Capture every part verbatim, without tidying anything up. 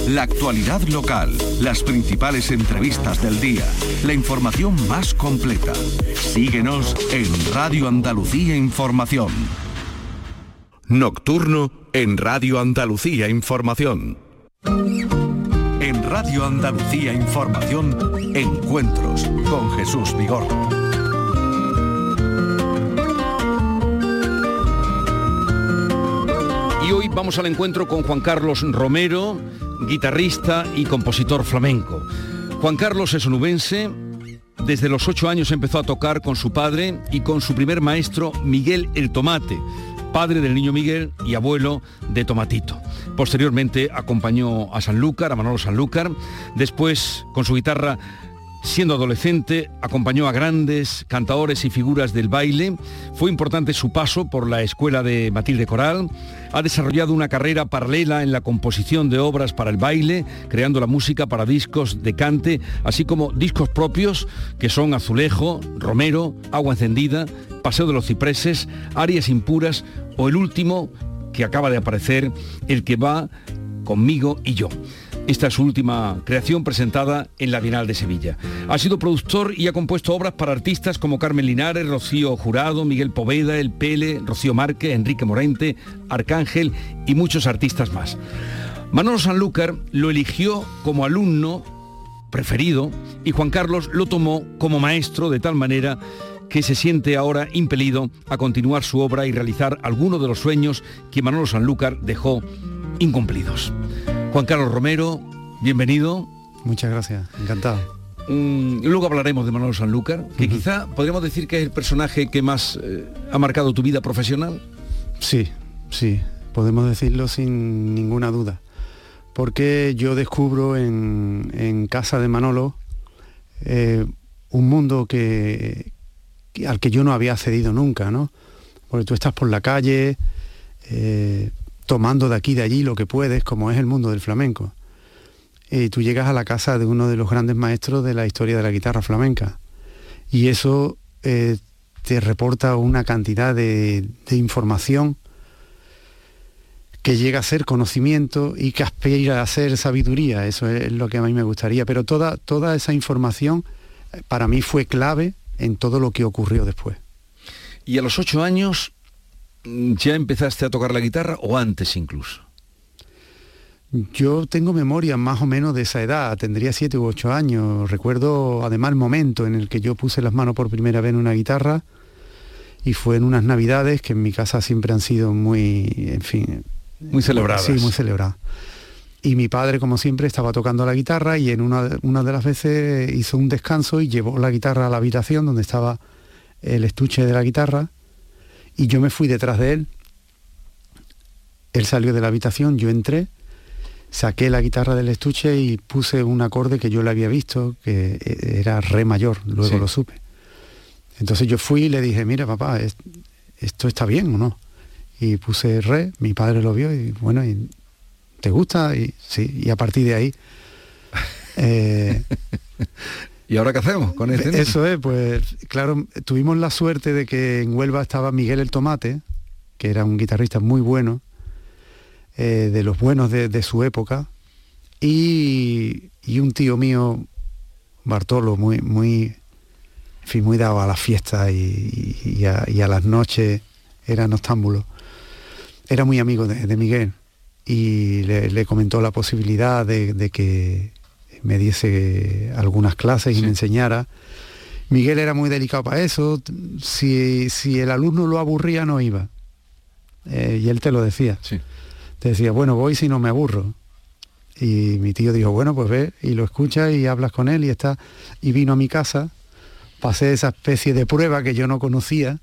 la actualidad local, las principales entrevistas del día, la información más completa. Síguenos en Radio Andalucía Información. Nocturno en Radio Andalucía Información. En Radio Andalucía Información, Encuentros con Jesús Vigorra. Y hoy vamos al encuentro con Juan Carlos Romero, guitarrista y compositor flamenco. Juan Carlos es onubense. Desde los ocho años empezó a tocar con su padre y con su primer maestro, Miguel el Tomate, padre del niño Miguel y abuelo de Tomatito. Posteriormente acompañó a Sanlúcar, a Manolo Sanlúcar. Después, con su guitarra, siendo adolescente, acompañó a grandes cantadores y figuras del baile. Fue importante su paso por la escuela de Matilde Coral. Ha desarrollado una carrera paralela en la composición de obras para el baile, creando la música para discos de cante, así como discos propios que son Azulejo, Romero, Agua Encendida, Paseo de los Cipreses, Arias Impuras o el último que acaba de aparecer, El que va conmigo y yo. Esta es su última creación presentada en la Bienal de Sevilla. Ha sido productor y ha compuesto obras para artistas como Carmen Linares, Rocío Jurado, Miguel Poveda, El Pele, Rocío Márquez, Enrique Morente, Arcángel y muchos artistas más. Manolo Sanlúcar lo eligió como alumno preferido y Juan Carlos lo tomó como maestro, de tal manera que se siente ahora impelido a continuar su obra y realizar algunos de los sueños que Manolo Sanlúcar dejó incumplidos. Juan Carlos Romero, bienvenido. Muchas gracias, encantado. Mm, luego hablaremos de Manolo Sanlúcar, que uh-huh. quizá podríamos decir que es el personaje que más eh, ha marcado tu vida profesional. Sí, sí, podemos decirlo sin ninguna duda. Porque yo descubro en, en casa de Manolo eh, un mundo que, que, al que yo no había accedido nunca, ¿no? Porque tú estás por la calle, eh, tomando de aquí y de allí lo que puedes, como es el mundo del flamenco. Y tú llegas a la casa de uno de los grandes maestros de la historia de la guitarra flamenca. Y eso eh, te reporta una cantidad de, de información que llega a ser conocimiento y que aspira a ser sabiduría. Eso es lo que a mí me gustaría. Pero toda, toda esa información para mí fue clave en todo lo que ocurrió después. Y a los ocho años... ¿ya empezaste a tocar la guitarra o antes incluso? Yo tengo memoria más o menos de esa edad, tendría siete u ocho años. Recuerdo además el momento en el que yo puse las manos por primera vez en una guitarra y fue en unas navidades que en mi casa siempre han sido muy, en fin... Muy celebradas. Sí, muy celebradas. Y mi padre, como siempre, estaba tocando la guitarra y en una, una de las veces hizo un descanso y llevó la guitarra a la habitación donde estaba el estuche de la guitarra. Y yo me fui detrás de él, él salió de la habitación, yo entré, saqué la guitarra del estuche y puse un acorde que yo le había visto, que era re mayor, luego sí. Lo supe. Entonces yo fui y le dije, mira papá, ¿esto está bien o no? Y puse re, mi padre lo vio y bueno, ¿y ¿te gusta? Y sí, y a partir de ahí... Eh, ¿Y ahora qué hacemos con este? Eso es, pues claro, tuvimos la suerte de que en Huelva estaba Miguel el Tomate, que era un guitarrista muy bueno, eh, de los buenos de, de su época, y, y un tío mío, Bartolo, muy, muy, en fin, muy dado a la fiesta y, y, a, y a las noches, era noctámbulo, era muy amigo de, de Miguel, y le, le comentó la posibilidad de, de que me diese algunas clases y sí. me enseñara. Miguel era muy delicado para eso, si, si el alumno lo aburría no iba, eh, y él te lo decía, sí. te decía, bueno, voy si no me aburro, y mi tío dijo, bueno, pues ve y lo escuchas y hablas con él y está, y vino a mi casa, pasé esa especie de prueba que yo no conocía,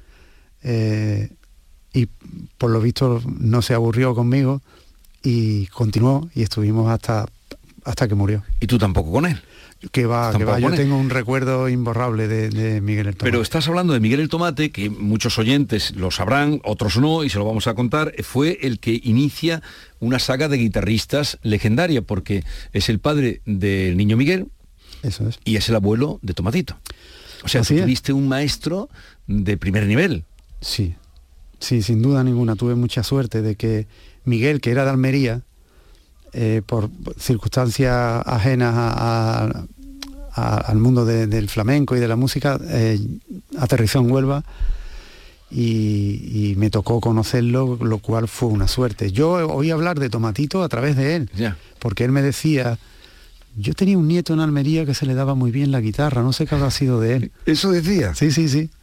eh, y por lo visto no se aburrió conmigo y continuó y estuvimos hasta hasta que murió. ¿Y tú tampoco con él? Que va, que va. Yo tengo un recuerdo imborrable de, de Miguel el Tomate. Pero estás hablando de Miguel el Tomate, que muchos oyentes lo sabrán, otros no, y se lo vamos a contar. Fue el que inicia una saga de guitarristas legendaria, porque es el padre del niño Miguel. Eso es. Y es el abuelo de Tomatito. O sea, tú tuviste un maestro de primer nivel. Sí, sí, sin duda ninguna. Tuve mucha suerte de que Miguel, que era de Almería, eh, por circunstancias ajenas a, a, a, al mundo de, del flamenco y de la música, eh, aterrizó en Huelva y, y me tocó conocerlo, lo cual fue una suerte. Yo oí hablar de Tomatito a través de él, yeah. porque él me decía, yo tenía un nieto en Almería que se le daba muy bien la guitarra, no sé qué habrá sido de él. ¿Eso decía? Sí, sí, sí.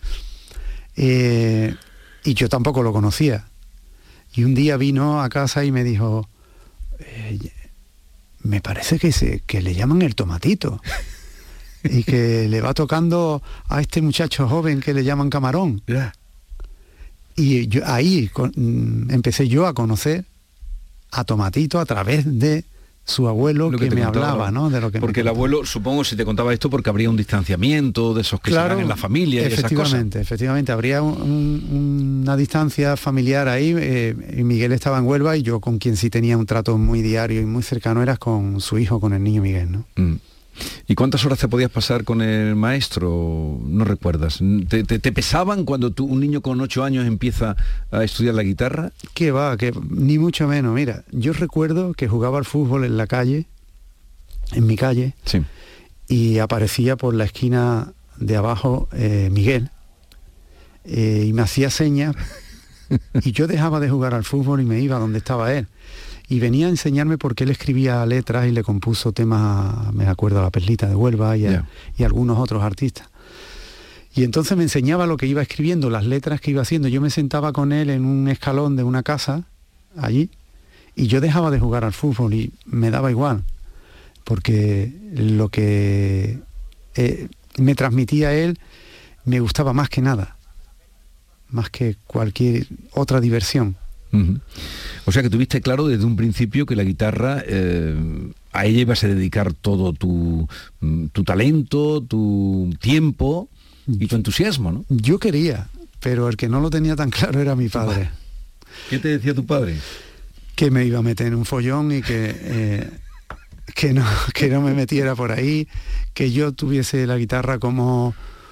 Eh, y yo tampoco lo conocía. Y un día vino a casa y me dijo, eh, me parece que, se, que le llaman el Tomatito y que le va tocando a este muchacho joven que le llaman Camarón. Yeah. Y yo, ahí con, empecé yo a conocer a Tomatito a través de su abuelo, que, que me contaba, hablaba, ¿no? De lo que porque el abuelo, supongo, si te contaba esto, porque habría un distanciamiento de esos que claro, se dan en la familia y esas cosas. Efectivamente, efectivamente, habría un, un, una distancia familiar ahí. Eh, y Miguel estaba en Huelva y yo con quien sí tenía un trato muy diario y muy cercano era con su hijo, con el niño Miguel, ¿no? Mm. ¿Y cuántas horas te podías pasar con el maestro? No recuerdas. ¿Te, te, te pesaban cuando tú, un niño con ocho años empieza a estudiar la guitarra? Que va, que ni mucho menos. Mira, yo recuerdo que jugaba al fútbol en la calle, en mi calle, sí. Y aparecía por la esquina de abajo eh, Miguel eh, y me hacía señas y yo dejaba de jugar al fútbol y me iba donde estaba él. Y venía a enseñarme porque él escribía letras y le compuso temas, me acuerdo, a La Perlita de Huelva y a, yeah. y a algunos otros artistas. Y entonces me enseñaba lo que iba escribiendo, las letras que iba haciendo. Yo me sentaba con él en un escalón de una casa, allí, y yo dejaba de jugar al fútbol y me daba igual, porque lo que eh, me transmitía él me gustaba más que nada, más que cualquier otra diversión. Uh-huh. O sea que tuviste claro desde un principio que la guitarra, eh, a ella ibas a dedicar todo tu, tu talento, tu tiempo y tu entusiasmo, ¿no? Yo quería, pero el que no lo tenía tan claro era mi padre. ¿Qué te decía tu padre? Que me iba a meter en un follón y que, eh, que, no, que no me metiera por ahí, que yo tuviese la guitarra como...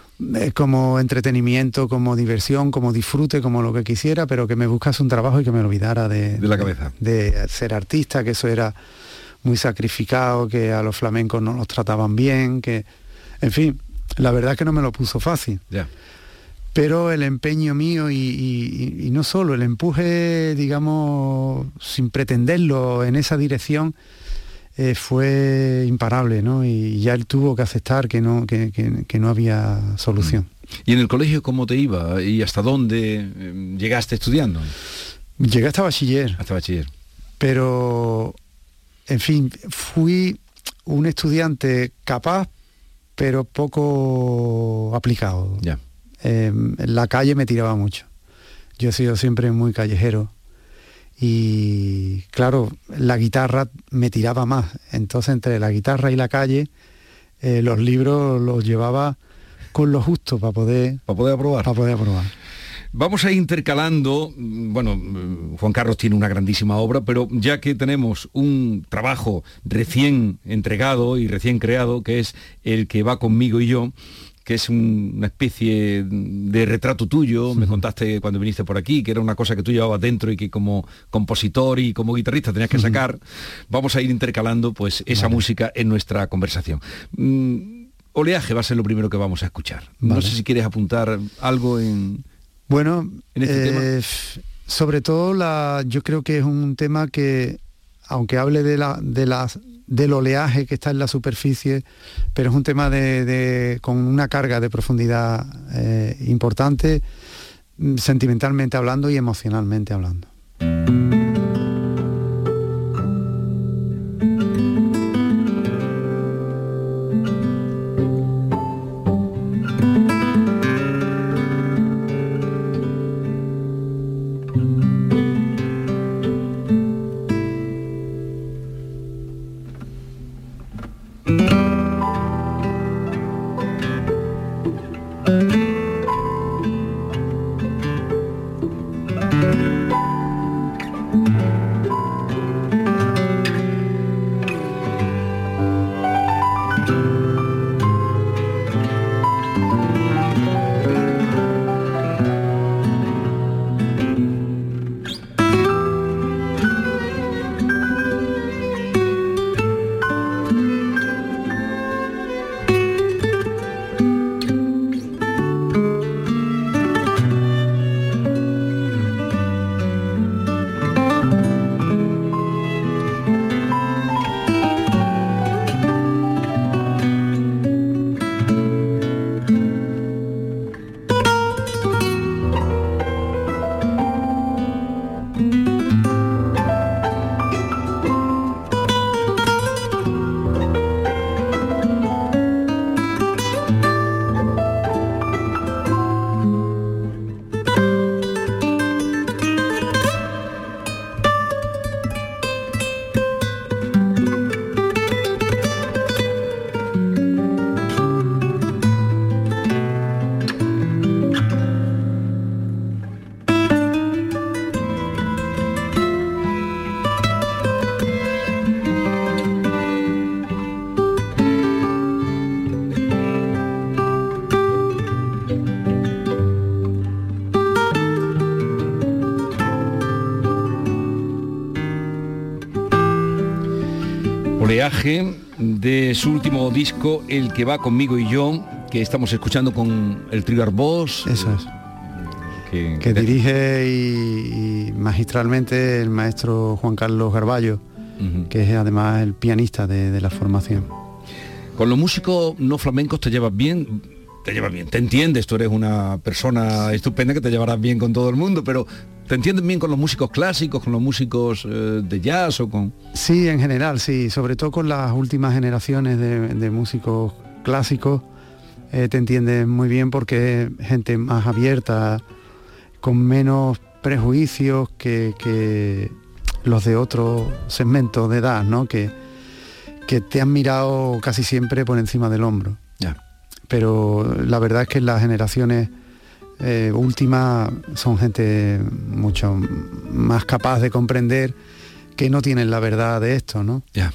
como entretenimiento, como diversión, como disfrute, como lo que quisiera, pero que me buscase un trabajo y que me olvidara de, de la cabeza, de, de ser artista, que eso era muy sacrificado, que a los flamencos no los trataban bien, que, en fin, la verdad es que no me lo puso fácil. Yeah. Pero el empeño mío y, y, y no solo, el empuje, digamos, sin pretenderlo en esa dirección, Eh, fue imparable, ¿no? Y ya él tuvo que aceptar que no, que, que, que no había solución. ¿Y en el colegio cómo te iba? ¿Y hasta dónde eh, llegaste estudiando? Llegué hasta bachiller. Hasta bachiller. Pero, en fin, fui un estudiante capaz, pero poco aplicado. Ya. Eh, en la calle me tiraba mucho. Yo he sido siempre muy callejero. Y claro, la guitarra me tiraba más, entonces entre la guitarra y la calle eh, los libros los llevaba con lo justo para poder para poder aprobar. Para poder aprobar. Vamos a ir intercalando, bueno, Juan Carlos tiene una grandísima obra, pero ya que tenemos un trabajo recién entregado y recién creado, que es El que va conmigo y yo, que es un, una especie de retrato tuyo, me contaste cuando viniste por aquí, que era una cosa que tú llevabas dentro y que como compositor y como guitarrista tenías que sacar. Vamos a ir intercalando pues esa vale. música en nuestra conversación. Mm, Oleaje va a ser lo primero que vamos a escuchar. Vale. No sé si quieres apuntar algo en, bueno, en este eh, tema. Sobre todo la, yo creo que es un tema que, aunque hable de la, de las del oleaje que está en la superficie, pero es un tema de, de, con una carga de profundidad eh, importante, sentimentalmente hablando y emocionalmente hablando. Oleaje, de su último disco, El que va conmigo y yo, que estamos escuchando con el trío Arbós. Eso es. Que, que dirige y, y magistralmente el maestro Juan Carlos Garballo, uh-huh. que es además el pianista de, de la formación. ¿Con los músicos no flamencos te llevas bien? Te llevas bien, te entiendes, tú eres una persona estupenda que te llevarás bien con todo el mundo, pero ¿te entiendes bien con los músicos clásicos, con los músicos eh, de jazz o con...? Sí, en general, sí, sobre todo con las últimas generaciones de, de músicos clásicos, eh, te entiendes muy bien porque es gente más abierta, con menos prejuicios que, que los de otros segmentos de edad, ¿no? Que, que te han mirado casi siempre por encima del hombro. Ya. Pero la verdad es que las generaciones eh, últimas son gente mucho más capaz de comprender que no tienen la verdad de esto, ¿no? Ya.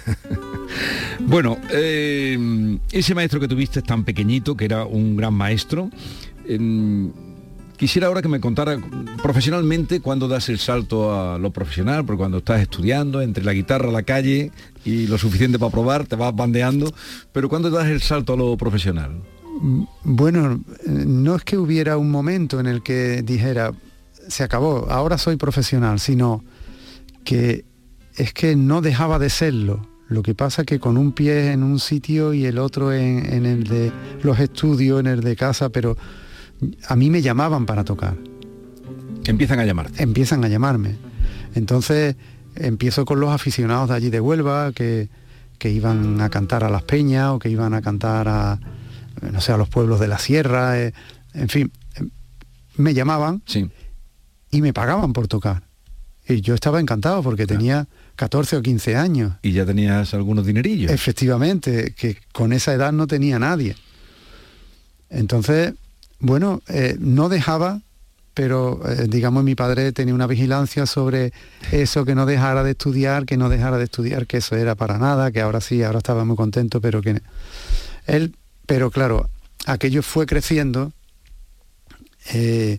Bueno, eh, ese maestro que tuviste tan pequeñito, que era un gran maestro, eh, quisiera ahora que me contara profesionalmente cuándo das el salto a lo profesional, porque cuando estás estudiando, entre la guitarra, la calle y lo suficiente para probar, te vas bandeando, pero ¿cuándo das el salto a lo profesional? Bueno, no es que hubiera un momento en el que dijera, se acabó, ahora soy profesional, sino que es que no dejaba de serlo. Lo que pasa que con un pie en un sitio y el otro en, en el de los estudios, en el de casa, pero a mí me llamaban para tocar. Empiezan a llamarte. Empiezan a llamarme. Entonces empiezo con los aficionados de allí de Huelva que, que iban a cantar a Las Peñas o que iban a cantar a, no sé, a los pueblos de la sierra, eh, en fin, me llamaban sí. y me pagaban por tocar. Y yo estaba encantado porque claro. tenía catorce o quince años. Y ya tenías algunos dinerillos. Efectivamente, que con esa edad no tenía nadie. Entonces, bueno, eh, no dejaba, pero eh, digamos mi padre tenía una vigilancia sobre eso, que no dejara de estudiar, que no dejara de estudiar, que eso era para nada, que ahora sí, ahora estaba muy contento, pero que él, pero claro, aquello fue creciendo, eh,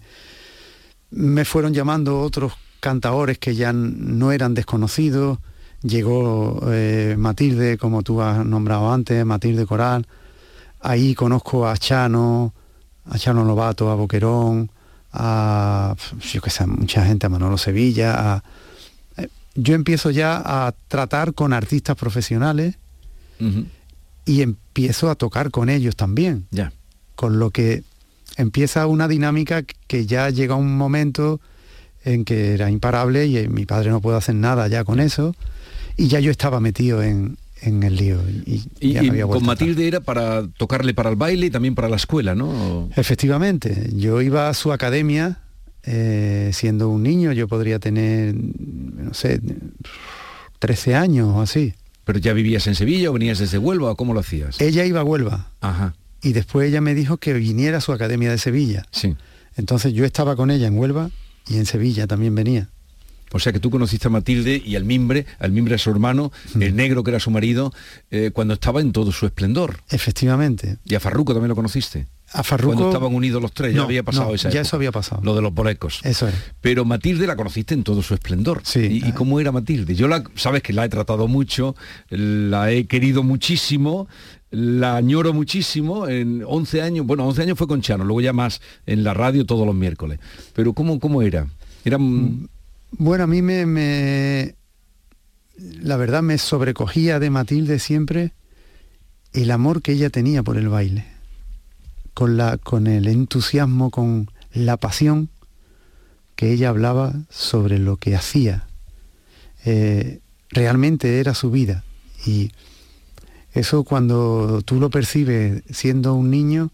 me fueron llamando otros cantaores que ya no eran desconocidos, llegó eh, Matilde, como tú has nombrado antes, Matilde Coral, ahí conozco a Chano, a Chano Lobato, a Boquerón, a yo qué sé, mucha gente, a Manolo Sevilla, a, eh, yo empiezo ya a tratar con artistas profesionales uh-huh. y empiezo a tocar con ellos también, yeah. con lo que empieza una dinámica que ya llega un momento en que era imparable y mi padre no puede hacer nada ya con eso, y ya yo estaba metido en, en el lío. Y, y, ya no había y con Matilde era para tocarle para el baile y también para la escuela, ¿no? Efectivamente, yo iba a su academia, eh, siendo un niño, yo podría tener, no sé, trece años o así. ¿Pero ya vivías en Sevilla o venías desde Huelva o cómo lo hacías? Ella iba a Huelva. Ajá. Y después ella me dijo que viniera a su academia de Sevilla. Sí. Entonces yo estaba con ella en Huelva y en Sevilla también venía. O sea que tú conociste a Matilde y al Mimbre, al Mimbre a su hermano, mm. el negro que era su marido, eh, cuando estaba en todo su esplendor. Efectivamente. ¿Y a Farruco también lo conociste? A Farruco... Cuando estaban unidos los tres, ya no, había pasado no, esa ya época. eso había pasado. Lo de los bolecos. Eso es. Pero Matilde la conociste en todo su esplendor. Sí. ¿Y, y cómo era Matilde? Yo la, sabes que la he tratado mucho, la he querido muchísimo, la añoro muchísimo. En once años, bueno, once años fue con Chano, luego ya más en la radio todos los miércoles. Pero ¿cómo, cómo era? Era... Bueno, a mí me, me... La verdad me sobrecogía de Matilde siempre el amor que ella tenía por el baile. Con, la, con el entusiasmo, con la pasión que ella hablaba sobre lo que hacía. Eh, realmente era su vida. Y eso cuando tú lo percibes siendo un niño,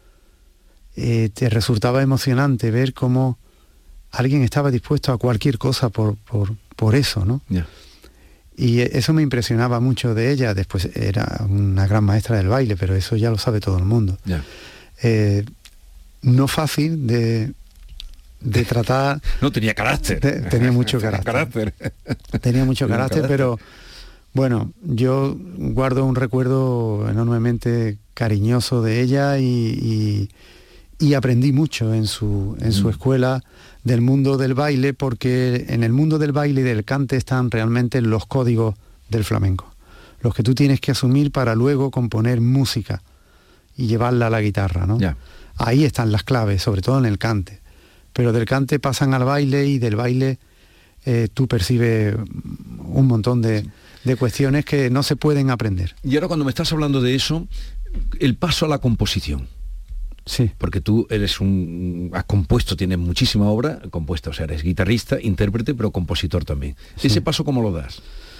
eh, te resultaba emocionante ver cómo alguien estaba dispuesto a cualquier cosa por, por, por eso, ¿no? Yeah. Y eso me impresionaba mucho de ella. Después era una gran maestra del baile, pero eso ya lo sabe todo el mundo. Yeah. Eh, no fácil de, de tratar. No, tenía carácter. De, tenía mucho carácter. carácter. Tenía mucho tenía carácter, carácter, pero bueno, yo guardo un recuerdo enormemente cariñoso de ella y, y, y aprendí mucho en su, en mm. su escuela del mundo del baile, porque en el mundo del baile y del cante están realmente los códigos del flamenco. los que tú tienes que asumir para luego componer música y llevarla a la guitarra, ¿no? Ya. Ahí están las claves, sobre todo en el cante. Pero del cante pasan al baile y del baile eh, tú percibes un montón de, de cuestiones que no se pueden aprender. Y ahora cuando me estás hablando de eso, el paso a la composición. Sí. Porque tú eres un... has compuesto, tienes muchísima obra compuesta, o sea, eres guitarrista, intérprete, pero compositor también. Sí. ¿Ese paso cómo lo das?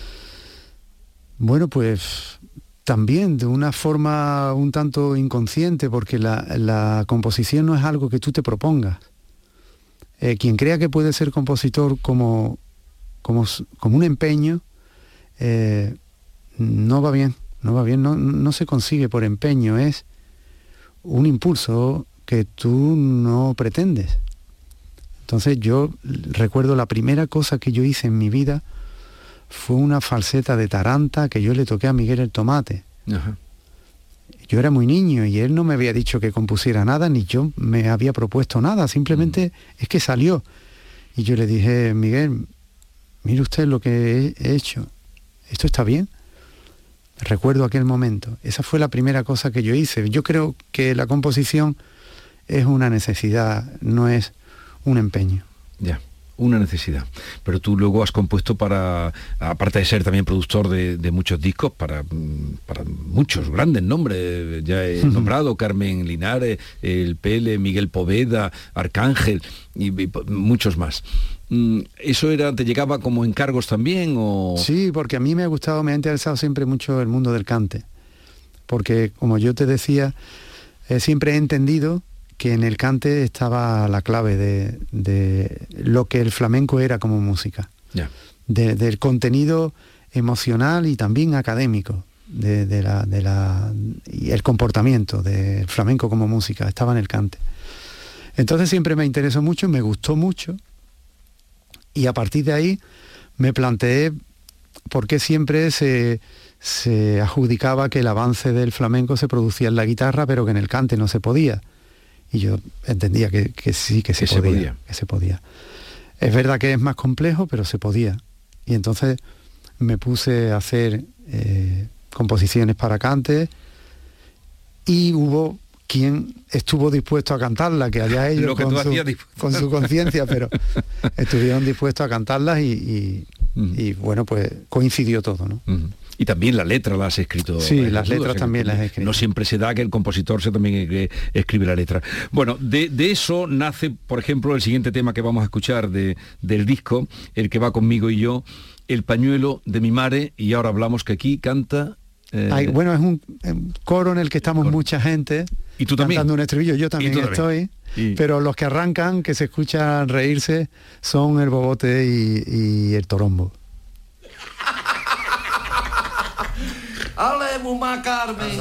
Bueno, pues también de una forma un tanto inconsciente, porque la, la composición no es algo que tú te propongas. Eh, quien crea que puede ser compositor como, como, como un empeño, eh, no va bien, no va bien, no, no se consigue por empeño, es un impulso que tú no pretendes. Entonces yo recuerdo la primera cosa que yo hice en mi vida fue una falseta de taranta que yo le toqué a Miguel el Tomate. Ajá. Yo era muy niño y él no me había dicho que compusiera nada, ni yo me había propuesto nada, simplemente mm. es que salió. Y yo le dije, Miguel, mire usted lo que he hecho, ¿esto está bien? Recuerdo aquel momento. Esa fue la primera cosa que yo hice. Yo creo que la composición es una necesidad, no es un empeño. Ya, una necesidad. Pero tú luego has compuesto para, aparte de ser también productor de, de muchos discos, para, para muchos grandes nombres. Ya he nombrado Carmen Linares, el Pele, Miguel Poveda, Arcángel y, y muchos más. ¿Eso era, te llegaba como encargos también? O... Sí, porque a mí me ha gustado, me ha interesado siempre mucho el mundo del cante. Porque, como yo te decía, eh, siempre he entendido que en el cante estaba la clave de, de lo que el flamenco era como música. Yeah. De, del contenido emocional y también académico de, de la, de la, y el comportamiento del flamenco como música, estaba en el cante. Entonces siempre me interesó mucho, me gustó mucho. Y a partir de ahí me planteé por qué siempre se, se adjudicaba que el avance del flamenco se producía en la guitarra, pero que en el cante no se podía. Y yo entendía que, que sí, que se, que podía, se podía. que se podía. Es verdad que es más complejo, pero se podía. Y entonces me puse a hacer eh, composiciones para cante y hubo quien estuvo dispuesto a cantarla, que allá ellos con su, con su conciencia, pero estuvieron dispuestos a cantarlas y, y, uh-huh. y bueno, pues coincidió todo, ¿no? Uh-huh. Y también la letra la has escrito. Sí, las letras también las he escrito. No siempre se da que el compositor se también que escribe la letra. Bueno, de, de eso nace, por ejemplo, el siguiente tema que vamos a escuchar de, del disco, el que va conmigo y yo, El pañuelo de mi mare, y ahora hablamos que aquí canta... Eh... Ay, bueno, es un, un coro en el que estamos mucha gente. ¿Y tú también? Cantando un estribillo, yo también estoy. Y... Pero los que arrancan, que se escuchan reírse, son el bobote y, y el torombo. Ale, Muma Carmen.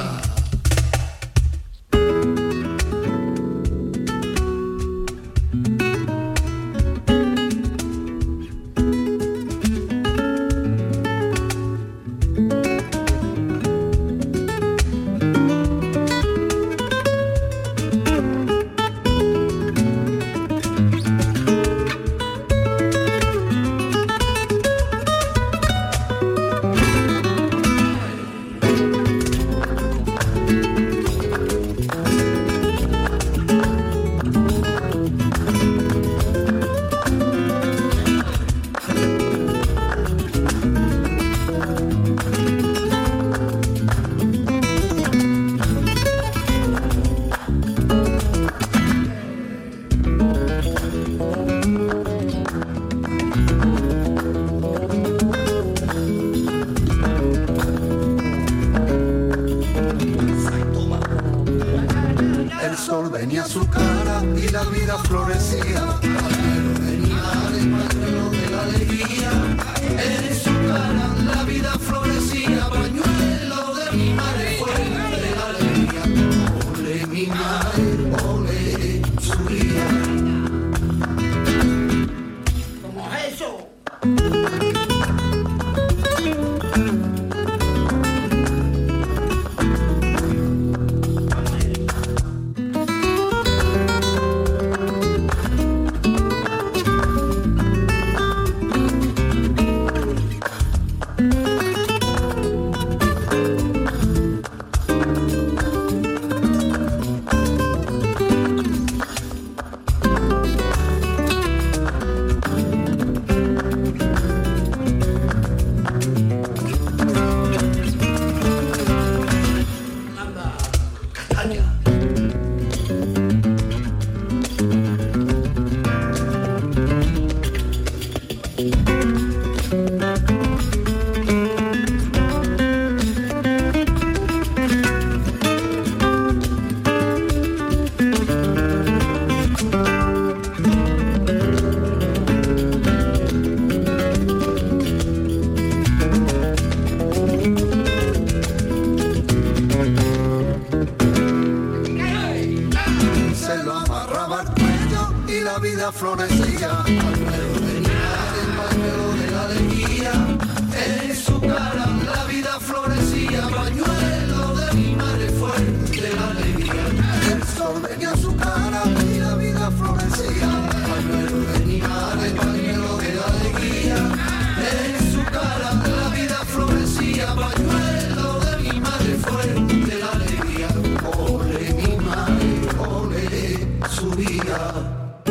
florecía, pañuelo de mi madre, pañuelo de la alegría, en su cara la vida florecía, pañuelo de mi madre fue de la alegría, el sol venía a su cara y la vida florecía, pañuelo de mi madre, pañuelo de la alegría, en su cara la vida florecía, pañuelo de mi madre fue de la alegría, ole mi madre, ole su vida.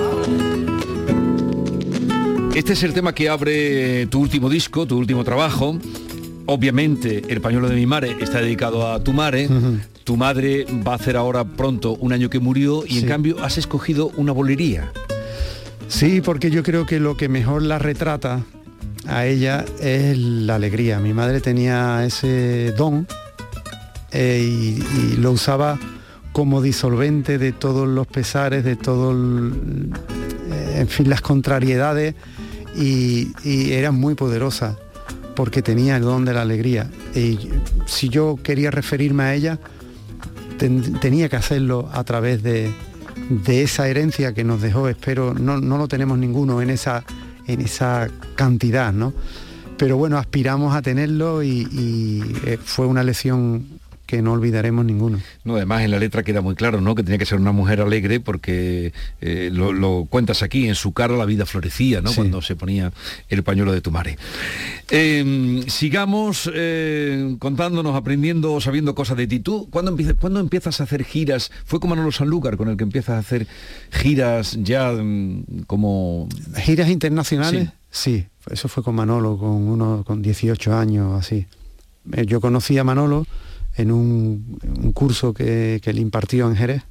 Este es el tema que abre tu último disco, tu último trabajo. Obviamente, El pañuelo de mi madre está dedicado a tu madre. Uh-huh. Tu madre va a hacer ahora pronto un año que murió y sí. En cambio has escogido una bolería. Sí, porque yo creo que lo que mejor la retrata a ella es la alegría. Mi madre tenía ese don eh, y, y lo usaba como disolvente de todos los pesares, de todo el, eh, en fin, las contrariedades. Y, y era muy poderosa porque tenía el don de la alegría y si yo quería referirme a ella ten, tenía que hacerlo a través de, de esa herencia que nos dejó. Espero no, no lo tenemos ninguno en esa, en esa cantidad, ¿no? Pero bueno, aspiramos a tenerlo y, y eh, fue una lección que no olvidaremos ninguno. No, además en la letra queda muy claro, ¿no? Que tenía que ser una mujer alegre porque eh, lo, lo cuentas aquí, en su cara la vida florecía, ¿no? Sí. Cuando se ponía el pañuelo de tu madre. Eh, sigamos eh, contándonos, aprendiendo, sabiendo cosas de ti. ¿Tú cuándo empiezas, cuándo empiezas a hacer giras? ¿Fue con Manolo Sanlúcar con el que empiezas a hacer giras ya mm, como... ¿Giras internacionales? Sí. Sí, eso fue con Manolo, con uno con dieciocho años, así. Eh, yo conocí a Manolo en un, un curso que, que él impartió en Jerez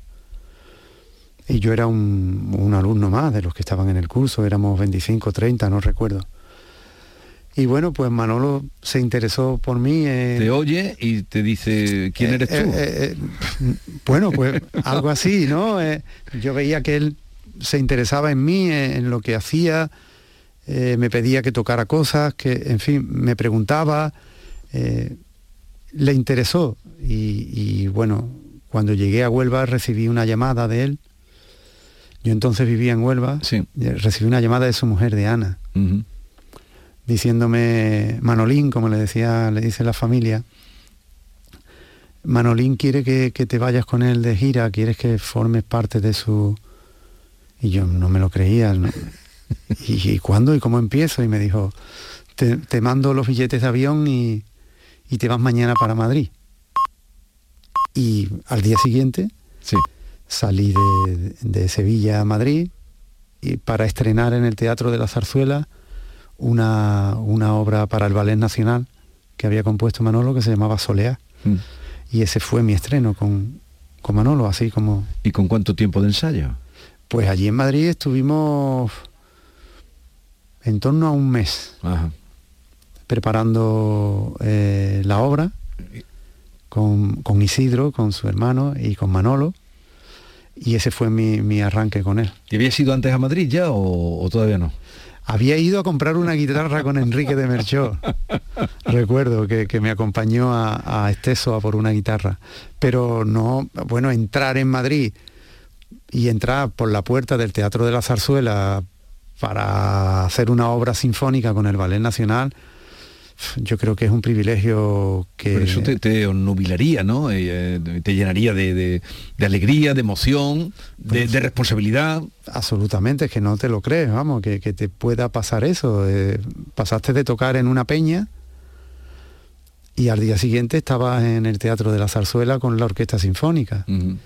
y yo era un, un alumno más de los que estaban en el curso, éramos veinticinco, treinta, no recuerdo. Y bueno, pues Manolo se interesó por mí. Eh, te oye y te dice, ¿quién eh, eres tú? Eh, eh, eh, bueno, pues algo así, ¿no? Eh, yo veía que él se interesaba en mí, eh, en lo que hacía, eh, me pedía que tocara cosas, que, en fin, me preguntaba... Eh, le interesó y, y bueno, cuando llegué a Huelva recibí una llamada de él. Yo entonces vivía en Huelva. Sí. Recibí una llamada de su mujer, de Ana, uh-huh. diciéndome, Manolín, como le decía, le dice la familia, Manolín quiere que, que te vayas con él de gira, quieres que formes parte de su... Y yo no me lo creía, ¿no? ¿Y, y cuándo y cómo empiezo? Y me dijo, te, te mando los billetes de avión y... y te vas mañana para Madrid. Y al día siguiente sí. salí de, de Sevilla a Madrid y para estrenar en el Teatro de la Zarzuela una, una obra para el Ballet Nacional que había compuesto Manolo que se llamaba Soleá. Mm. Y ese fue mi estreno con, con Manolo, así como... ¿Y con cuánto tiempo de ensayo? Pues allí en Madrid estuvimos en torno a un mes. Ajá. Preparando eh, la obra con, con Isidro, con su hermano y con Manolo, y ese fue mi, mi arranque con él. ¿Y habías ido antes a Madrid ya o, o todavía no? Había ido a comprar una guitarra con Enrique de Merchó. Recuerdo que, que me acompañó a, a Esteso a por una guitarra, pero no, bueno, entrar en Madrid y entrar por la puerta del Teatro de la Zarzuela para hacer una obra sinfónica con el Ballet Nacional, yo creo que es un privilegio que... Pero eso te, te nubilaría, ¿no? Eh, te llenaría de, de, de alegría, de emoción, de, pues, de responsabilidad. Absolutamente, es que no te lo crees, vamos, que, que te pueda pasar eso. Eh, pasaste de tocar en una peña y al día siguiente estabas en el Teatro de la Zarzuela con la Orquesta Sinfónica. Uh-huh.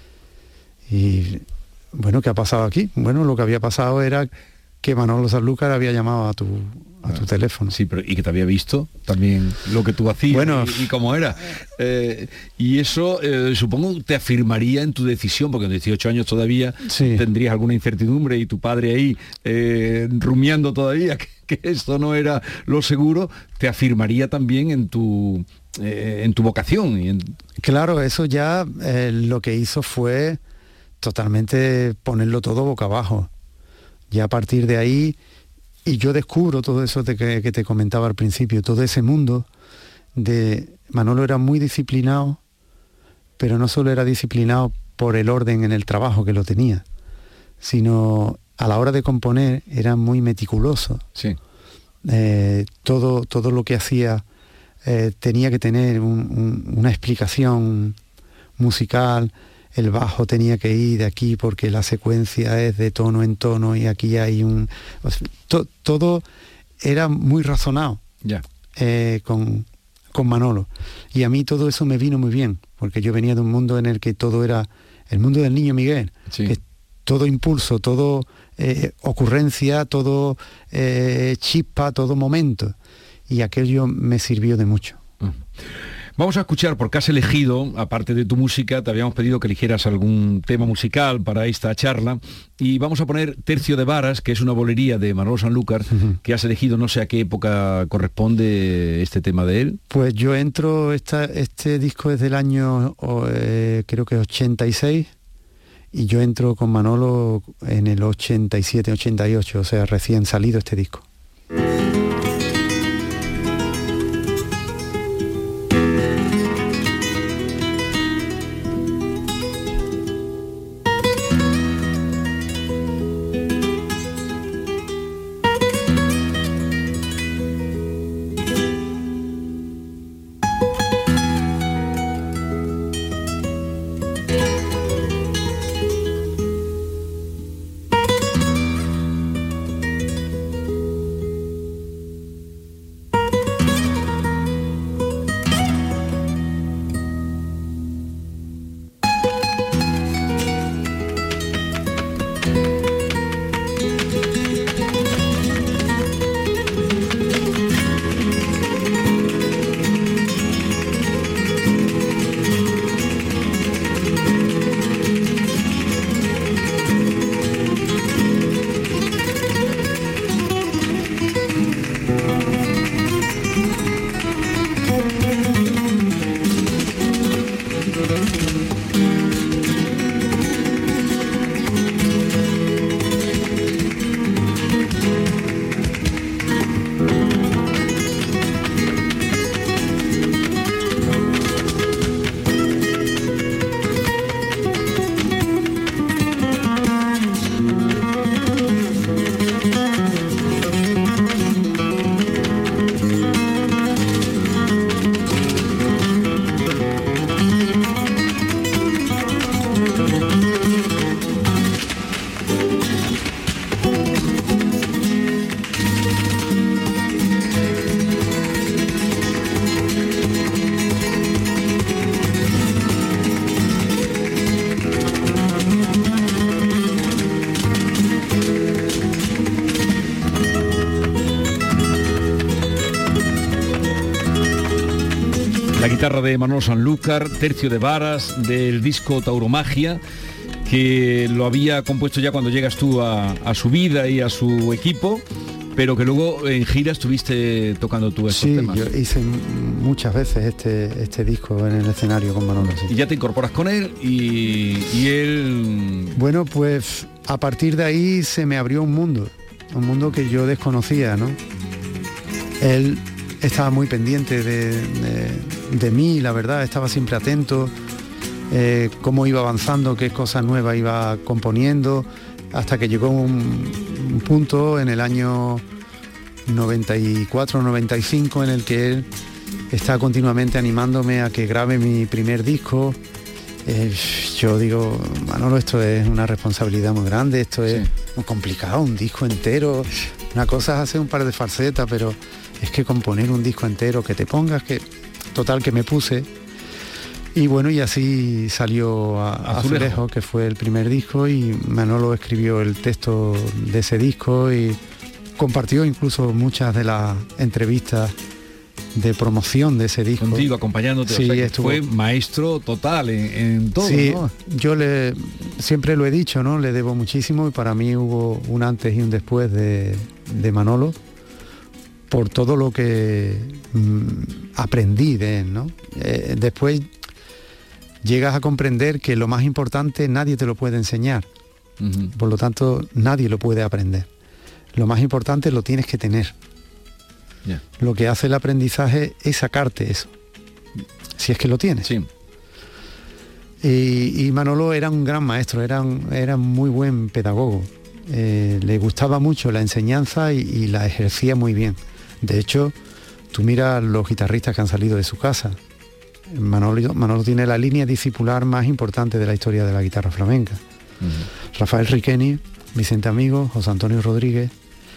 Y bueno, ¿qué ha pasado aquí? Bueno, lo que había pasado era que Manolo Sanlúcar había llamado a tu... a tu teléfono. Sí, pero y que te había visto también lo que tú hacías, bueno, y, y cómo era. Eh, y eso eh, supongo te afirmaría en tu decisión, porque en dieciocho años todavía sí. tendrías alguna incertidumbre y tu padre ahí eh, rumiando todavía que, que esto no era lo seguro, te afirmaría también en tu eh, en tu vocación. Y en... Claro, eso ya eh, lo que hizo fue totalmente ponerlo todo boca abajo. Ya a partir de ahí, y yo descubro todo eso de que, que te comentaba al principio, todo ese mundo de... Manolo era muy disciplinado, pero no solo era disciplinado por el orden en el trabajo que lo tenía, sino a la hora de componer era muy meticuloso. Sí. Eh, todo, todo lo que hacía eh, tenía que tener un, un, una explicación musical. El bajo tenía que ir de aquí porque la secuencia es de tono en tono y aquí hay un... O sea, to, todo era muy razonado. Ya. Eh, con, con Manolo. Y a mí todo eso me vino muy bien, porque yo venía de un mundo en el que todo era el mundo del niño Miguel, Sí. que todo impulso, todo eh, ocurrencia, todo eh, chispa, todo momento. Y aquello me sirvió de mucho. Uh. Vamos a escuchar, porque has elegido, aparte de tu música, te habíamos pedido que eligieras algún tema musical para esta charla, y vamos a poner Tercio de Varas, que es una bolería de Manolo Sanlúcar, uh-huh. que has elegido, no sé a qué época corresponde este tema de él. Pues yo entro, esta, este disco es del año, eh, creo que ochenta y seis, y yo entro con Manolo en el ochenta y siete, ochenta y ocho, o sea, recién salido este disco. La guitarra de Manolo Sanlúcar, Tercio de Varas, del disco Tauromagia, que lo había compuesto ya cuando llegas tú a, a su vida y a su equipo, pero que luego en gira estuviste tocando tú estos sí, temas. Sí, yo hice muchas veces este, este disco en el escenario con Manolo. Sí. Y ya te incorporas con él y, y él... Bueno, pues a partir de ahí se me abrió un mundo, un mundo que yo desconocía, ¿no? Él estaba muy pendiente de, de, de mí, la verdad, estaba siempre atento, eh, cómo iba avanzando, qué cosas nuevas iba componiendo, hasta que llegó un, un punto en el año noventa y cuatro noventa y cinco en el que él está continuamente animándome a que grabe mi primer disco. Eh, yo digo, Manolo, esto es una responsabilidad muy grande, esto es sí. muy complicado, un disco entero. Una cosa es hacer un par de falsetas, pero es que componer un disco entero, que te pongas, que total que me puse. Y bueno, y así salió a, a Azulejo, que fue el primer disco, y Manolo escribió el texto de ese disco y compartió incluso muchas de las entrevistas de promoción de ese disco. Contigo, acompañándote, sí, o sea, que estuvo... fue maestro total en, en todo, sí, ¿no? Yo le siempre lo he dicho, ¿no? Le debo muchísimo, y para mí hubo un antes y un después de, de Manolo, por todo lo que mmm, aprendí de él, ¿no? Eh, después llegas a comprender que lo más importante nadie te lo puede enseñar. Uh-huh. Por lo tanto, nadie lo puede aprender. Lo más importante lo tienes que tener. Yeah. Lo que hace el aprendizaje es sacarte eso, si es que lo tienes. Sí. Y, y Manolo era un gran maestro, era un, era muy buen pedagogo. eh, le gustaba mucho la enseñanza y, y la ejercía muy bien. De hecho, tú miras los guitarristas que han salido de su casa. Manolo, Manolo tiene la línea discipular más importante de la historia de la guitarra flamenca. Uh-huh. Rafael Riqueni, Vicente Amigo, José Antonio Rodríguez,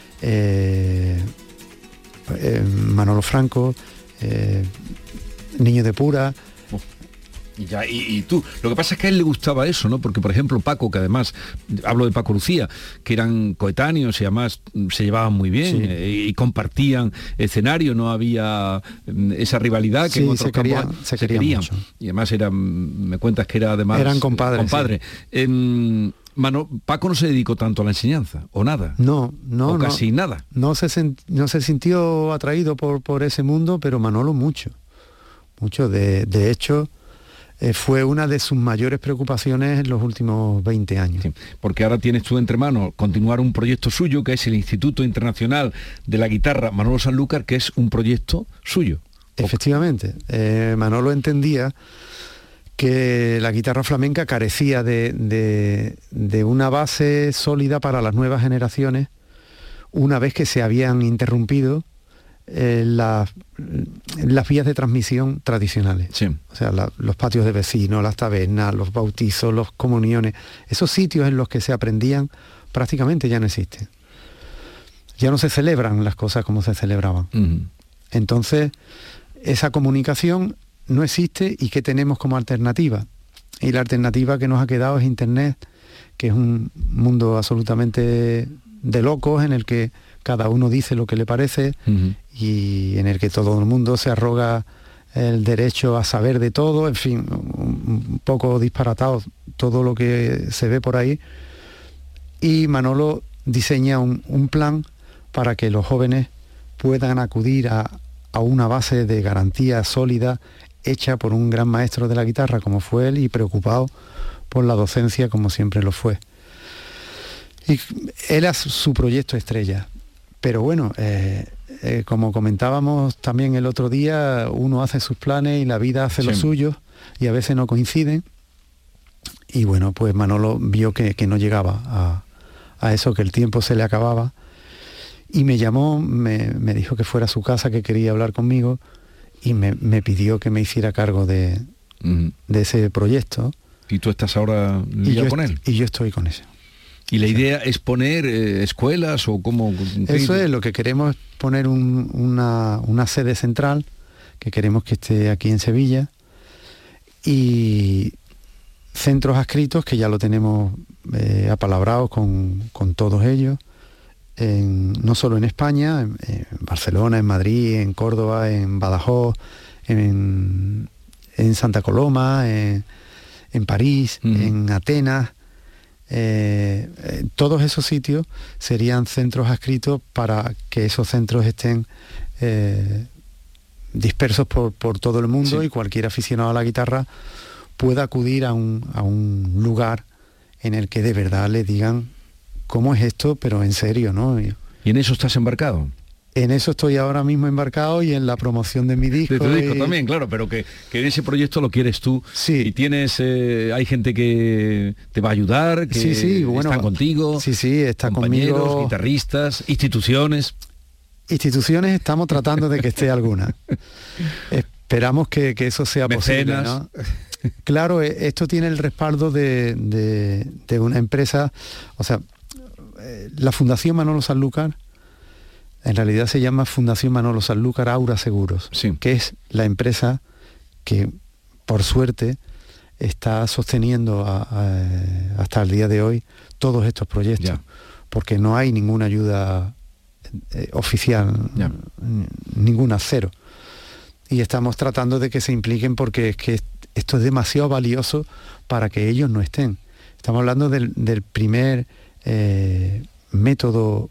eh, eh, Manolo Franco, eh, Niño de Pura. Y, ya, y, y tú, lo que pasa es que a él le gustaba eso, ¿no? Porque, por ejemplo, Paco, que además, hablo de Paco Lucía, que eran coetáneos y además se llevaban muy bien, sí. eh, y compartían escenario, no había esa rivalidad que sí, en otros se querían, campos se se querían. querían. Mucho. Y además eran, me cuentas que era además... Eran compadres. compadre. Sí. Eh, Mano, Paco no se dedicó tanto a la enseñanza, o nada. No, no, o no. casi nada. No se, sent, no se sintió atraído por, por ese mundo, pero Manolo mucho. Mucho. De, de hecho, eh, fue una de sus mayores preocupaciones en los últimos veinte años. Sí, porque ahora tienes tú entre manos continuar un proyecto suyo, que es el Instituto Internacional de la Guitarra Manolo Sanlúcar, que es un proyecto suyo. Efectivamente. Eh, Manolo entendía que la guitarra flamenca carecía de, de, de una base sólida para las nuevas generaciones, una vez que se habían interrumpido eh, la, las vías de transmisión tradicionales. Sí. O sea, la, los patios de vecinos, las tabernas, los bautizos, los comuniones, esos sitios en los que se aprendían prácticamente ya no existen. Ya no se celebran las cosas como se celebraban. Uh-huh. Entonces, esa comunicación no existe. ¿Y qué tenemos como alternativa? Y la alternativa que nos ha quedado es Internet, que es un mundo absolutamente de locos, en el que cada uno dice lo que le parece, uh-huh. y en el que todo el mundo se arroga el derecho a saber de todo, en fin, un poco disparatado todo lo que se ve por ahí. Y Manolo diseña un, un plan para que los jóvenes puedan acudir a, a una base de garantía sólida, hecha por un gran maestro de la guitarra como fue él, y preocupado por la docencia como siempre lo fue. Y él es su proyecto estrella. Pero bueno, eh, eh, como comentábamos también el otro día, uno hace sus planes y la vida hace sí. los suyos, y a veces no coinciden. Y bueno, pues Manolo vio que, que no llegaba a, a eso, que el tiempo se le acababa, y me llamó, me, me dijo que fuera a su casa, que quería hablar conmigo, y me, me pidió que me hiciera cargo de, uh-huh. de ese proyecto. ¿Y tú estás ahora liado con él? Y yo estoy con eso. ¿Y la idea es poner eh, escuelas o cómo? Eso es, lo que queremos es poner un, una, una sede central, que queremos que esté aquí en Sevilla, y centros adscritos, que ya lo tenemos eh, apalabrados con, con todos ellos, en, no solo en España, en, en Barcelona, en Madrid, en Córdoba, en Badajoz, en, en Santa Coloma, en, en París, uh-huh. en Atenas. Eh, eh, todos esos sitios serían centros adscritos para que esos centros estén eh, dispersos por, por todo el mundo, sí. y cualquier aficionado a la guitarra pueda acudir a un, a un lugar en el que de verdad le digan cómo es esto, pero en serio, ¿no? ¿Y en eso estás embarcado? En eso estoy ahora mismo embarcado, y en la promoción de mi disco. De tu disco y... también, claro, pero que, que en ese proyecto lo quieres tú. Sí. Y tienes, eh, hay gente que te va a ayudar, que sí, sí, bueno, están contigo. Sí, sí, está compañeros, conmigo. Guitarristas, instituciones. Instituciones estamos tratando de que esté alguna. Esperamos que, que eso sea Mecenas. posible, ¿no? Claro, esto tiene el respaldo de, de, de una empresa, o sea, la Fundación Manolo Sanlúcar, en realidad se llama Fundación Manolo Sanlúcar Aura Seguros, sí. que es la empresa que, por suerte, está sosteniendo a, a, hasta el día de hoy todos estos proyectos, ya. porque no hay ninguna ayuda eh, oficial, ya. ninguna, cero. Y estamos tratando de que se impliquen, porque es que esto es demasiado valioso para que ellos no estén. Estamos hablando del, del primer eh, método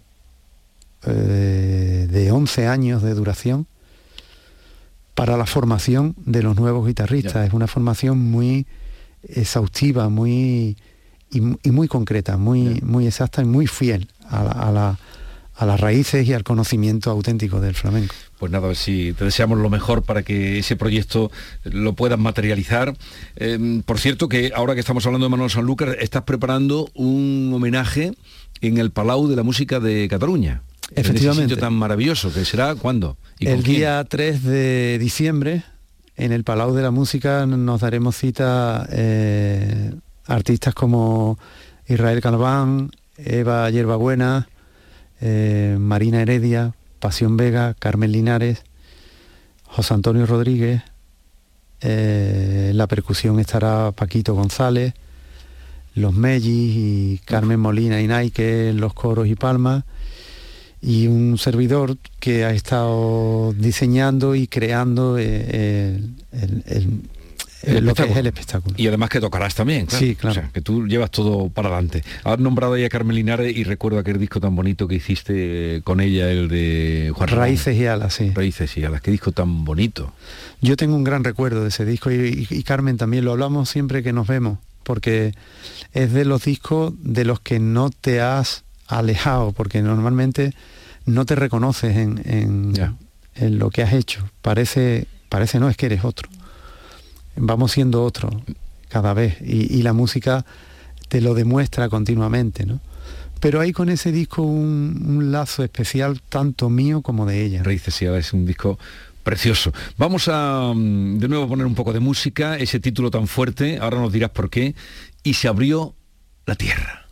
eh, de once años de duración para la formación de los nuevos guitarristas. Ya. Es una formación muy exhaustiva, muy y, y muy concreta, muy, muy exacta y muy fiel a la, a la a las raíces y al conocimiento auténtico del flamenco. Pues nada, a ver si te deseamos lo mejor para que ese proyecto lo puedas materializar. Eh, por cierto, que ahora que estamos hablando de Manolo Sanlúcar, estás preparando un homenaje en el Palau de la Música de Cataluña. Efectivamente. En ese sitio tan maravilloso, que será ¿cuándo? ¿Y con el quién? día tres de diciembre, en el Palau de la Música, nos daremos cita eh, artistas como Israel Calván, Eva Yerbabuena, eh, Marina Heredia, Pasión Vega, Carmen Linares, José Antonio Rodríguez, eh, en la percusión estará Paquito González, los Mellis y Carmen Molina y Nike en los coros y palmas, y un servidor que ha estado diseñando y creando eh, el, el, el, el lo que es el espectáculo. Y además que tocarás también, claro. Sí, claro. O sea, que tú llevas todo para adelante. Has nombrado ahí a Carmen Linares y recuerdo aquel disco tan bonito que hiciste con ella, el de Juan Ramón. Raíces y Alas, sí. Raíces y Alas, qué disco tan bonito. Yo tengo un gran recuerdo de ese disco y, y, y Carmen también, lo hablamos siempre que nos vemos, porque es de los discos de los que no te has alejado, porque normalmente no te reconoces en, en, en lo que has hecho. Parece, parece no, es que eres otro. Vamos siendo otro cada vez y, y la música te lo demuestra continuamente, ¿no? Pero hay con ese disco un, un lazo especial tanto mío como de ella. Raíces y Alas es un disco precioso. Vamos a de nuevo poner un poco de música, ese título tan fuerte, ahora nos dirás por qué, y se abrió la tierra.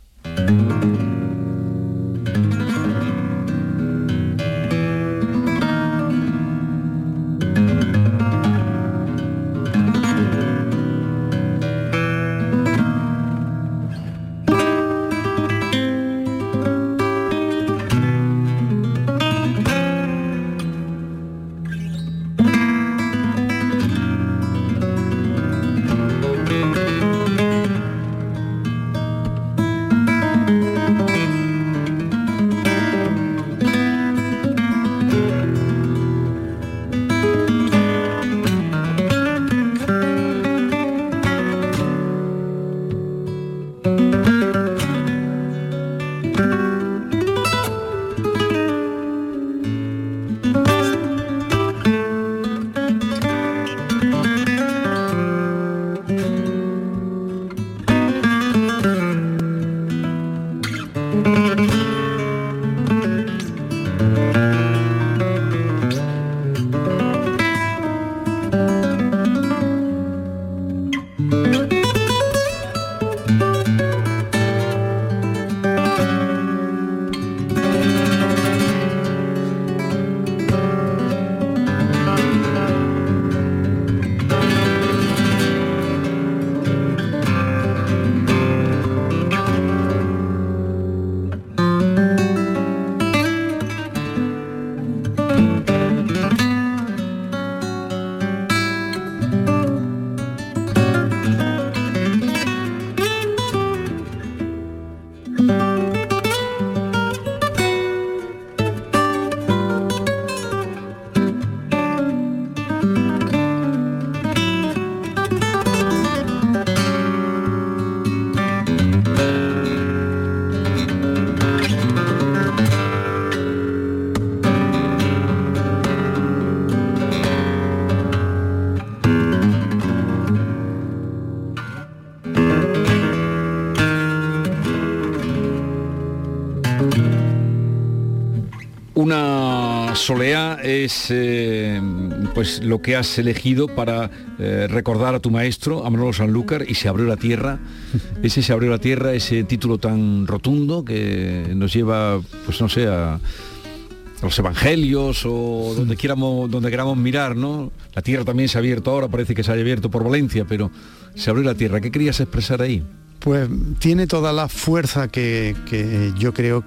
Una soleá es eh, pues lo que has elegido para eh, recordar a tu maestro, a Manolo Sanlúcar, y Se abrió la tierra. Ese Se abrió la tierra, ese título tan rotundo que nos lleva, pues no sé, a, a los evangelios o donde quieramos, donde queramos mirar, ¿no? La tierra también se ha abierto ahora, parece que se ha abierto por Valencia, pero Se abrió la tierra. ¿Qué querías expresar ahí? Pues tiene toda la fuerza que, que yo creo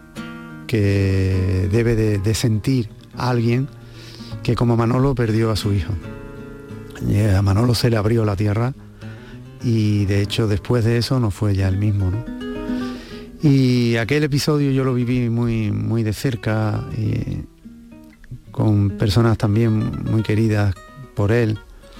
que debe de, de sentir a alguien que como Manolo perdió a su hijo. A Manolo se le abrió la tierra y de hecho después de eso no fue ya el mismo, ¿no? Y aquel episodio yo lo viví muy, muy de cerca, y con personas también muy queridas por él.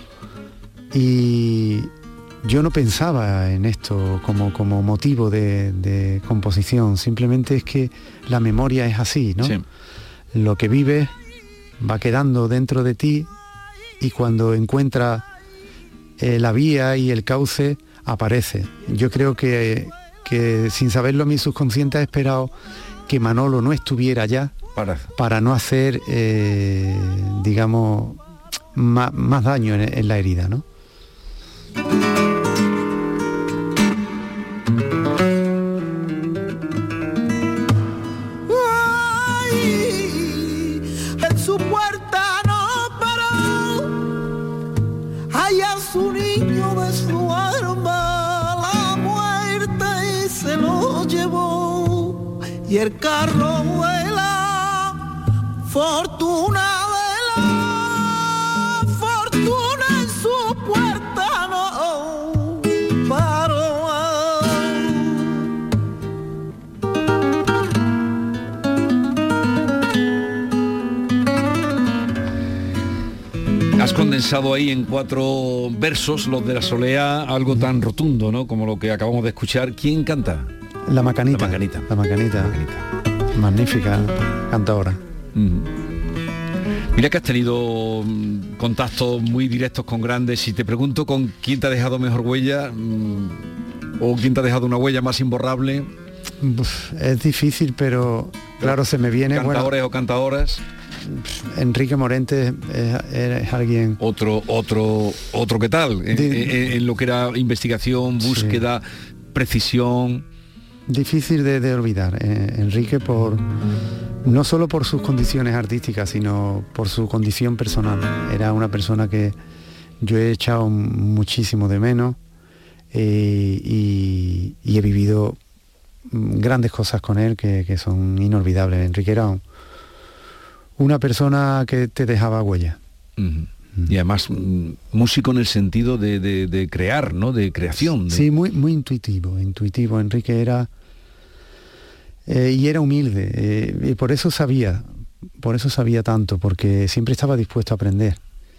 Y yo no pensaba en esto como, como motivo de, de composición, simplemente es que la memoria es así, ¿no? Sí. Lo que vives va quedando dentro de ti y cuando encuentra eh, la vía y el cauce, aparece. Yo creo que, que sin saberlo mi subconsciente ha esperado que Manolo no estuviera ya Para. para no hacer, eh, digamos, más, más daño en, en la herida, ¿no? Ay, en su puerta no paró, allá su niño de su alma, la muerte se lo llevó, y el carro vuela, fortuna vela, fortuna en su puerta no paró. Has condensado ahí en cuatro versos los de la soleá, algo tan rotundo, ¿no? Como lo que acabamos de escuchar. ¿Quién canta? La Macanita. La Macanita. La Macanita. La Macanita. Magnífica cantadora. Mm. Mira que has tenido mm, contactos muy directos con grandes. Si te pregunto con quién te ha dejado mejor huella, mm, o quién te ha dejado una huella más imborrable. Uf, es difícil, pero claro, se me viene... Cantadores bueno, o cantadoras. Enrique Morente es, es alguien... Otro, otro, otro ¿qué tal? En, De- en- en lo que era investigación, búsqueda, precisión. Difícil de, de olvidar. Eh, Enrique, por no solo por sus condiciones artísticas, sino por su condición personal. Era una persona que yo he echado muchísimo de menos, eh, y, y he vivido grandes cosas con él que, que son inolvidables. Enrique era un- una persona que te dejaba huella. Ujú. Y además mm, músico en el sentido de, de- de crear, ¿no? De creación. de- Sí, muy, muy intuitivo, intuitivo. Enrique era... eh, y era humilde, eh, y por eso sabía, por eso sabía tanto, porque siempre estaba dispuesto a aprender.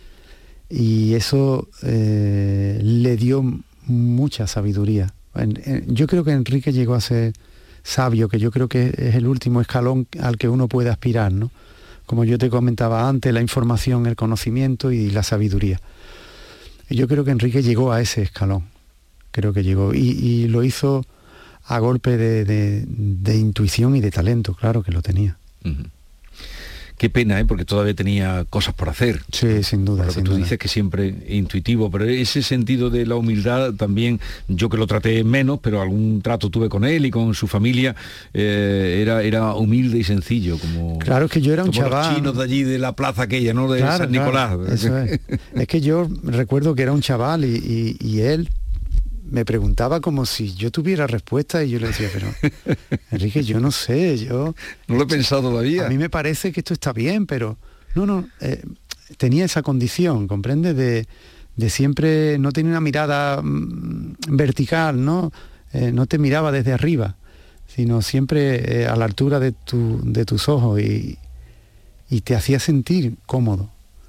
Y eso eh, le dio mucha sabiduría. En- en- yo creo que Enrique llegó a ser sabio, que yo creo que es el último escalón al que uno puede aspirar, ¿no? Como yo te comentaba antes, la información, el conocimiento y la sabiduría. Y yo creo que Enrique llegó a ese escalón, creo que llegó, y, y lo hizo a golpe de, de- de intuición y de talento, claro que lo tenía. Ujú. Qué pena, ¿eh? Porque todavía tenía cosas por hacer. Sí, sin duda. Por lo que sin tú duda. dices que siempre intuitivo, pero ese sentido de la humildad también, yo que lo traté menos, pero algún trato tuve con él y con su familia, eh, era, era humilde y sencillo, como, Claro, es que yo era un como chaval. los chinos de allí, de la plaza aquella, ¿no? De Claro, San claro, Nicolás. eso es. Es que yo recuerdo que era un chaval y, y- y él me preguntaba como si yo tuviera respuesta y yo le decía, pero Enrique, yo no sé, yo... No lo he pensado todavía. A mí me parece que esto está bien, pero... No, no, eh, tenía esa condición, ¿comprende? De, de siempre, no tenía una mirada mm, vertical, ¿no? Eh, no te miraba desde arriba, sino siempre eh, a la altura de, tu, de tus ojos y, y te hacía sentir cómodo.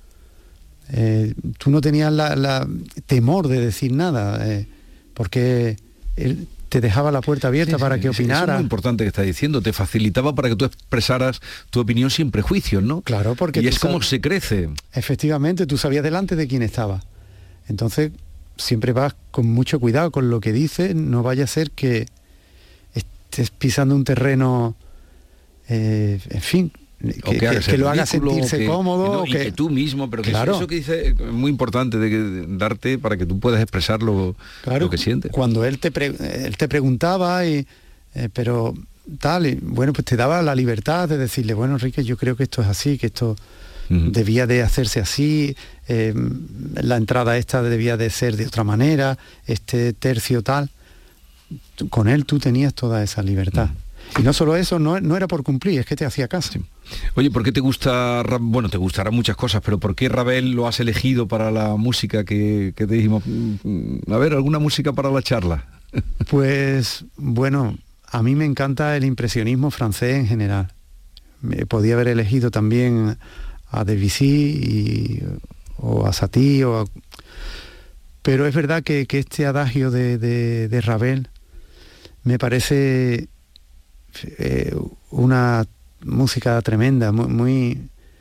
Eh, tú no tenías la, la temor de decir nada, eh, porque él te dejaba la puerta abierta Sí, para sí, que sí, eso es opinara. muy importante que está diciendo, te facilitaba para que tú expresaras tu opinión sin prejuicios, ¿no? Claro, porque y tú es como sabes- se crece. Efectivamente, tú sabías delante de quién estaba. Entonces, siempre vas con mucho cuidado con lo que dices, no vaya a ser que estés pisando un terreno, eh, en fin, que, O que, que- hagas que el lo haga ridículo, sentirse que- cómodo. que no, o y que- que tú mismo, pero que Claro. eso, eso que dice es muy importante de, que- darte para que tú puedas expresar lo, Claro, lo que sientes. Cuando él te, pre- él te preguntaba, y, eh, pero tal, y, bueno, pues te daba la libertad de decirle, bueno, Enrique, yo creo que esto es así, que esto Ujú. debía de hacerse así, eh, la entrada esta debía de ser de otra manera, este tercio tal. Tú- Con él tú tenías toda esa libertad. Y no solo eso, no, no era por cumplir, es que te hacía caso. Oye, ¿por qué te gusta, Ra- bueno, te gustarán muchas cosas, pero ¿por qué Ravel lo has elegido para la música que, que te dijimos? Mm, A ver, ¿alguna música para la charla? Pues bueno, a mí me encanta el impresionismo francés en general. Me podía haber elegido también a Debussy y- o a Satie, o a- pero es verdad que, que este adagio de, de- de Ravel me parece eh, una música tremenda, muy, muy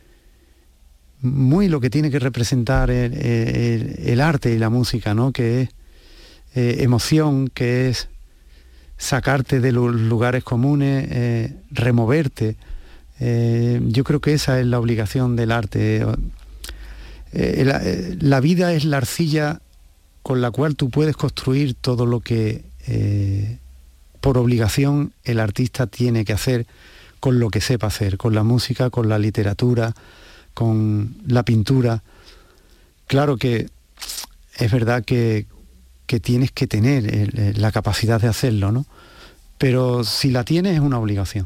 muy lo que tiene que representar el, el- el arte y la música, ¿no? Que es eh, emoción, que es sacarte de los lugares comunes, eh, removerte. Eh, yo creo que esa es la obligación del arte. Eh, la, eh, la vida es la arcilla con la cual tú puedes construir todo lo que eh, por obligación el artista tiene que hacer con lo que sepa hacer, con la música, con la literatura, con la pintura. Claro que es verdad que, que tienes que tener el, la capacidad de hacerlo, ¿no? Pero si la tienes es una obligación.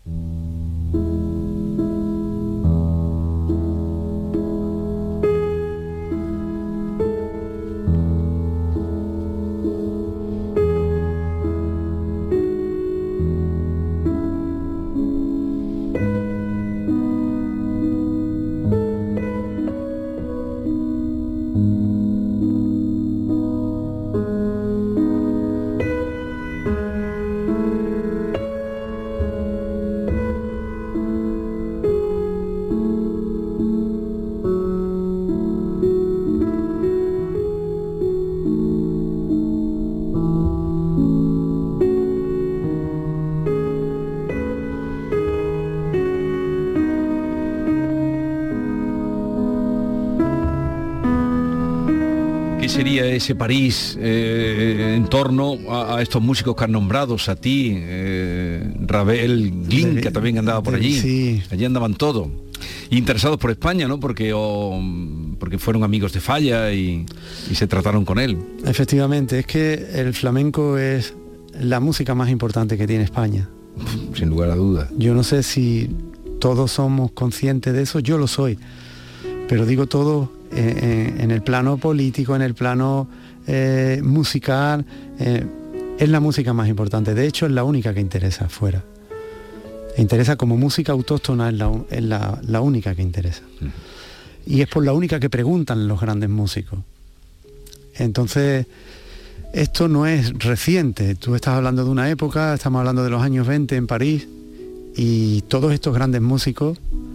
Sería ese París eh, en torno a, a estos músicos que han nombrado, Satie, eh, Ravel, Glyn, que también andaba por allí. Sí. Allí andaban todos. Interesados por España, ¿no? Porque, oh, porque fueron amigos de Falla y, y se trataron con él. Efectivamente, es que el flamenco es la música más importante que tiene España. Sin lugar a dudas. Yo no sé si todos somos conscientes de eso, yo lo soy. Pero digo todo eh, en el plano político, en el plano eh, musical, eh, es la música más importante. De hecho, es la única que interesa afuera. Interesa como música autóctona, es la, es la, la única que interesa. Y es por la única que preguntan los grandes músicos. Entonces, esto no es reciente. Tú estás hablando de una época, estamos hablando de los años veinte en París, y todos estos grandes músicos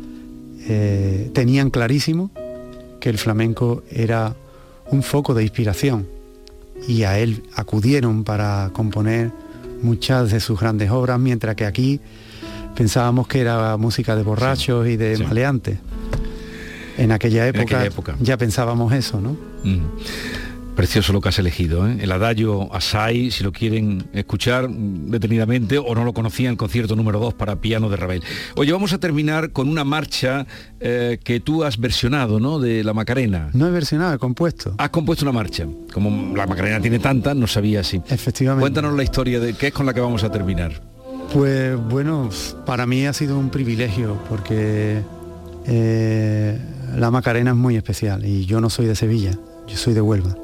Eh, tenían clarísimo que el flamenco era un foco de inspiración y a él acudieron para componer muchas de sus grandes obras, mientras que aquí pensábamos que era música de borrachos sí, y de sí. maleantes. En aquella época, en aquella época ya pensábamos eso, ¿no? Mm. Precioso lo que has elegido, ¿eh? El Adagio Assai, si lo quieren escuchar detenidamente o no lo conocían, el concierto número dos para piano de Ravel. Oye, vamos a terminar con una marcha eh, que tú has versionado, ¿no? De la Macarena. No he versionado, he compuesto. Has compuesto una marcha. Como la Macarena tiene tantas, no sabía si. Efectivamente. Cuéntanos la historia de qué es con la que vamos a terminar. Pues bueno, para mí ha sido un privilegio porque eh, la Macarena es muy especial y yo no soy de Sevilla, yo soy de Huelva.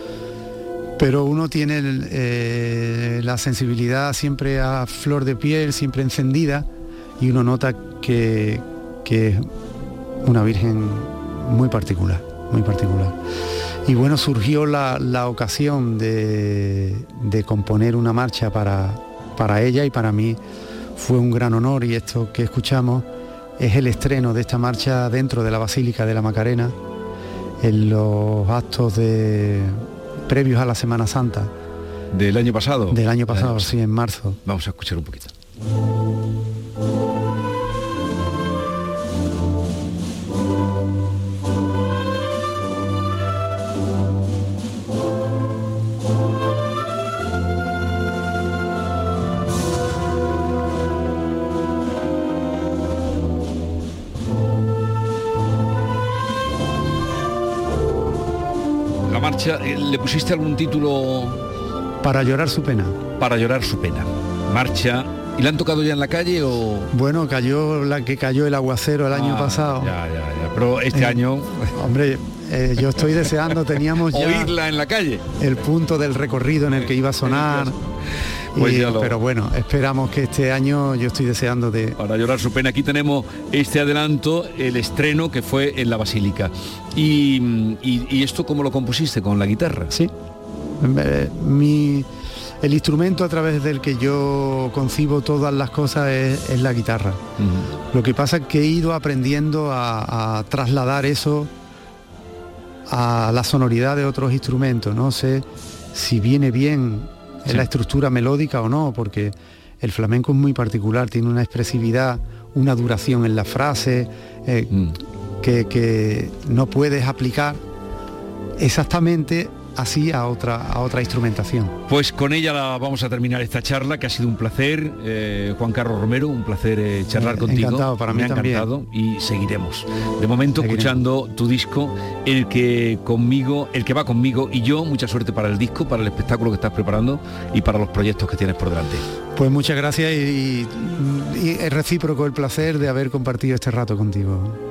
Pero uno tiene el, eh, la sensibilidad siempre a flor de piel, siempre encendida, y uno nota que, que es una virgen muy particular, muy particular. Y bueno, surgió la, la ocasión de, de componer una marcha para, para ella, y para mí fue un gran honor, y esto que escuchamos es el estreno de esta marcha dentro de la Basílica de la Macarena, en los actos de... previos a la Semana Santa. ¿Del año pasado? Del año pasado, año sí, en marzo. Vamos a escuchar un poquito. ¿Le pusiste algún título? Para llorar su pena. Para llorar su pena. Marcha. ¿Y la han tocado ya en la calle o...? Bueno, cayó la que cayó el aguacero el ah, año pasado. Ya, ya, ya. Pero este eh, año... Hombre, eh, yo estoy deseando, teníamos ya... oírla en la calle. El punto del recorrido en el que iba a sonar. Pues y, lo... Pero bueno, esperamos que este año, yo estoy deseando de... Para llorar su pena. Aquí tenemos este adelanto, el estreno que fue en la Basílica. ¿Y, y, y esto cómo lo compusiste? ¿Con la guitarra? Sí. Mi, el instrumento a través del que yo concibo todas las cosas es, es la guitarra. Uh-huh. Lo que pasa es que he ido aprendiendo a, a trasladar eso a la sonoridad de otros instrumentos. No sé si viene bien en sí. la estructura melódica o no, porque el flamenco es muy particular, tiene una expresividad, una duración en la frase eh, mm. que, que no puedes aplicar exactamente así a otra, a otra instrumentación. Pues con ella la vamos a terminar esta charla, que ha sido un placer, eh, Juan Carlos Romero, un placer eh, charlar eh, contigo. Encantado, para mí Me ha también. encantado y seguiremos. De momento Seguiremos. Escuchando tu disco, el que conmigo, el que va conmigo, y yo, mucha suerte para el disco, para el espectáculo que estás preparando y para los proyectos que tienes por delante. Pues muchas gracias y, y, y es recíproco el placer de haber compartido este rato contigo.